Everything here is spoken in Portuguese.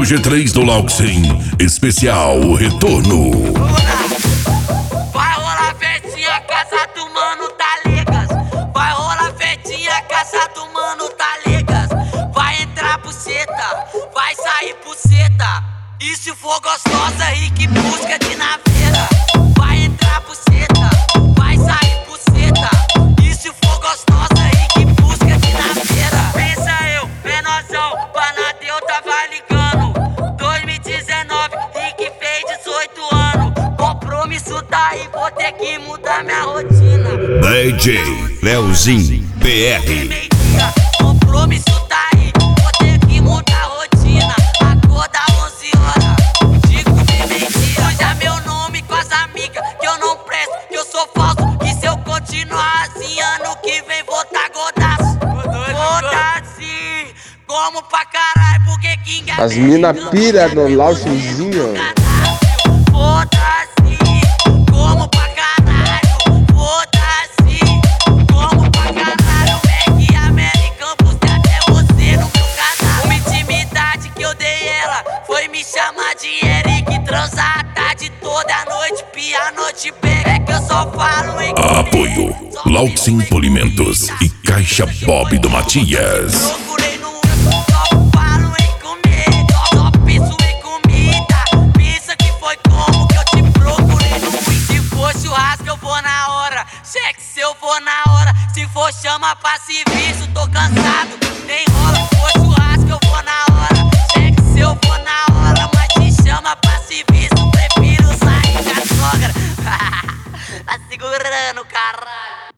G3 do Lauxin, especial o retorno. Vai rolar festinha, casa do mano, tá ligas? Vai rolar festinha, casa do mano, tá ligas? Vai entrar buceta, vai sair buceta. E se for gostosa, Rick busca de naveira. Vai entrar buceta, vai sair buceta. E se for gostosa, Rick busca de naveira. Pensa eu, menorzão, Panadeu tava ligando. 2019, Rick fez 18 anos. Compromisso tá aí, vou ter que mudar minha rotina. DJ Leozinho BR. Meio-dia, compromisso tá aí, vou ter que mudar a rotina. Acorda 11 horas, digo que meio-dia. Suja meu nome com as amigas, que eu não presto, que eu sou falso. Que se eu continuar assim, ano que vem vou tá godaço. Foda-se, como pra caralho, porque King é As mina pira no Lauxinzinho. Foda-se, como pra caralho. Foda-se, como pra caralho. Mac American, postei até você no meu canal. Uma intimidade que eu dei ela foi me chamar de Eric. Transar a tarde toda a noite, pia noite pega. É que eu só falo em Apoio Lauxin Polimentos e Caixa Bob do Matias. Procurei no só falo em comer, só penso em comida. Pensa que foi como que eu te procurei no Wii. Se for churrasco eu vou na hora, sexo eu vou na hora. Se for chama pra serviço, tô cansado, nem rola. Se for churrasco eu vou na hora, sexo eu vou na hora. Mas te chama pra serviço, prefiro sair com a sogra. Tá segurando, caralho.